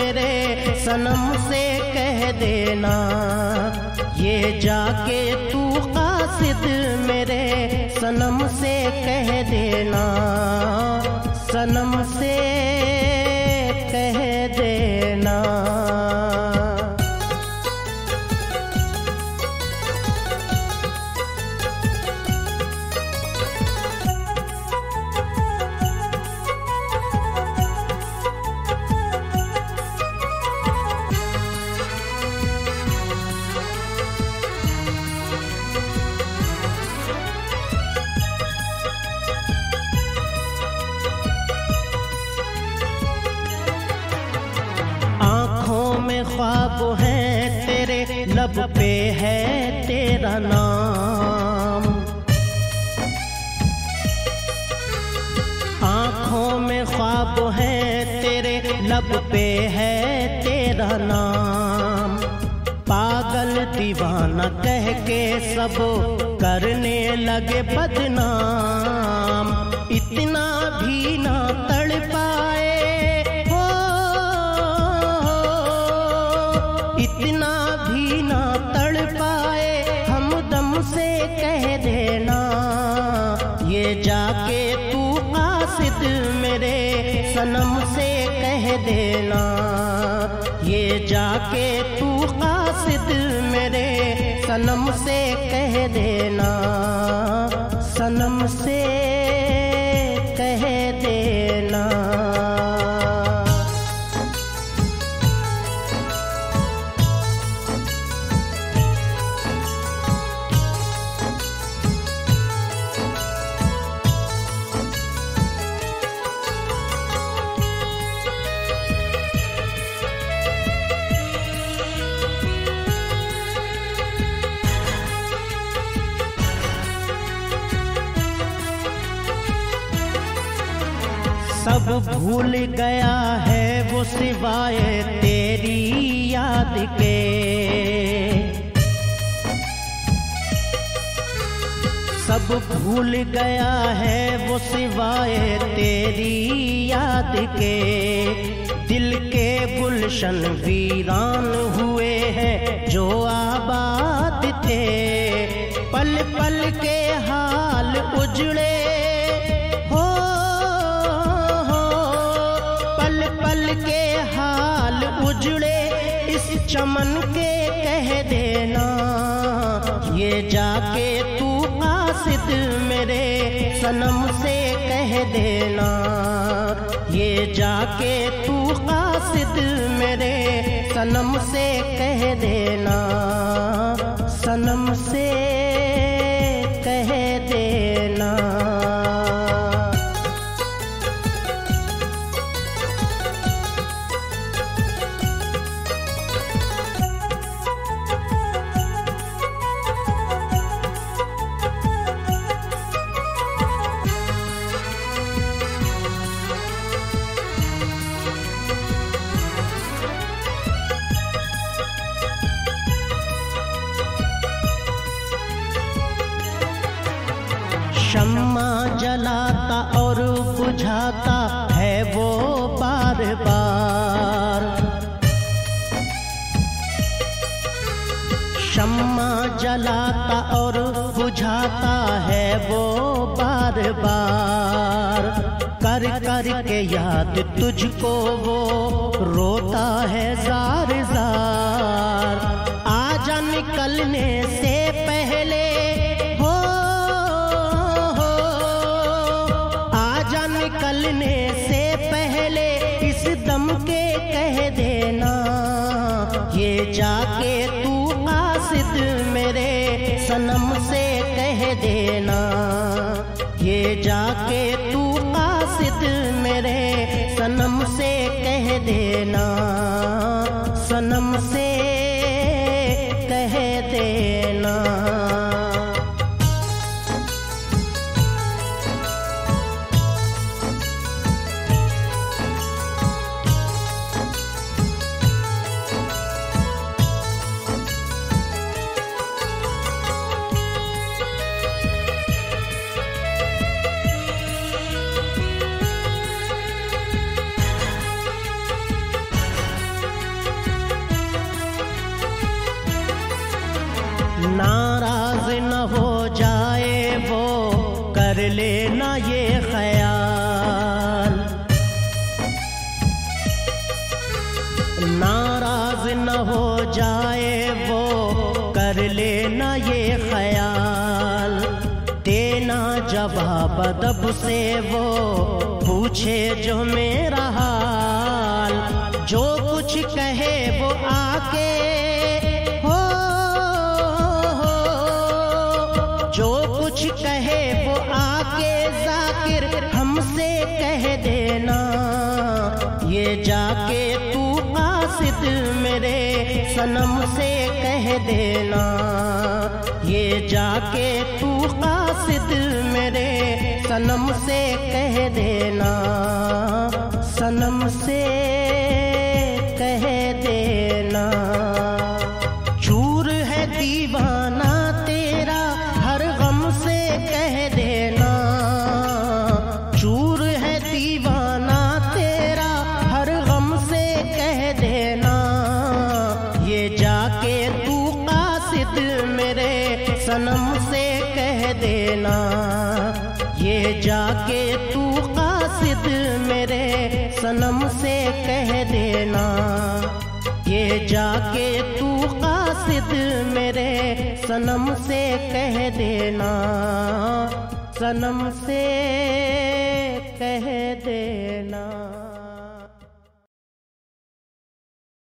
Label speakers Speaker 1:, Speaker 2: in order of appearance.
Speaker 1: मेरे सनम से कह देना, ये जाके तू कासिद मेरे सनम से कह देना, सनम से कह देना। ख्वाब है तेरे, लब पे है तेरा नाम, आँखों में ख्वाब है तेरे, लब पे है तेरा नाम। पागल दीवाना कह के सब करने लगे बदनाम, इतना भी ना तड़ पाए, इतना भी ना तड़ पाए, हमदम से कह देना, ये जाके तू कासिद मेरे सनम से कह देना, ये जाके तू कासिद मेरे सनम से कह देना, सनम से कह देना। सब भूल गया है वो सिवाय तेरी याद के, सब भूल गया है वो सिवाय तेरी याद के। दिल के गुलशन वीरान हुए हैं जो आबाद थे, पल पल के हाल उजड़े के हाल उजड़े, इस चमन के कह देना, ये जाके तू कासिद मेरे सनम से कह देना, ये जाके तू कासिद मेरे सनम से कह देना, सनम से कह देना। शम्मा जलाता और बुझाता है वो बार बार, शम्मा जलाता और बुझाता है वो बार बार, कर कर के याद तुझको वो रोता है जार जार। आजा निकलने से पहले निकलने से पहले इस दम के कह देना, ये जाके तू कासिद मेरे सनम से कह देना, ये जाके तू कासिद मेरे सनम से कह देना, सनम से कह देना। लेना ये ख्याल। नाराज न हो जाए वो, कर लेना ये ख्याल। देना जवाब अदब से वो, पूछे जो मेरा हाल। जो कुछ कहे वो आके हो, जो कुछ कहे वो आके जाकिर हमसे कह देना। ये जाके तू कासिद मेरे सनम से कह देना। ये जाके तू कासिद मेरे सनम से कह देना। सनम से कह देना। चूर है दीवाना तेरा, हर गम से कह देना। चूर है दीवाना तेरा, हर गम से कह देना। ये जाके तू कासिद मेरे सनम से कह देना। ये जाके तू कासिद मेरे सनम से कह देना। ये जाके तू कासिद मेरे सनम से कह देना। सनम से कह देना।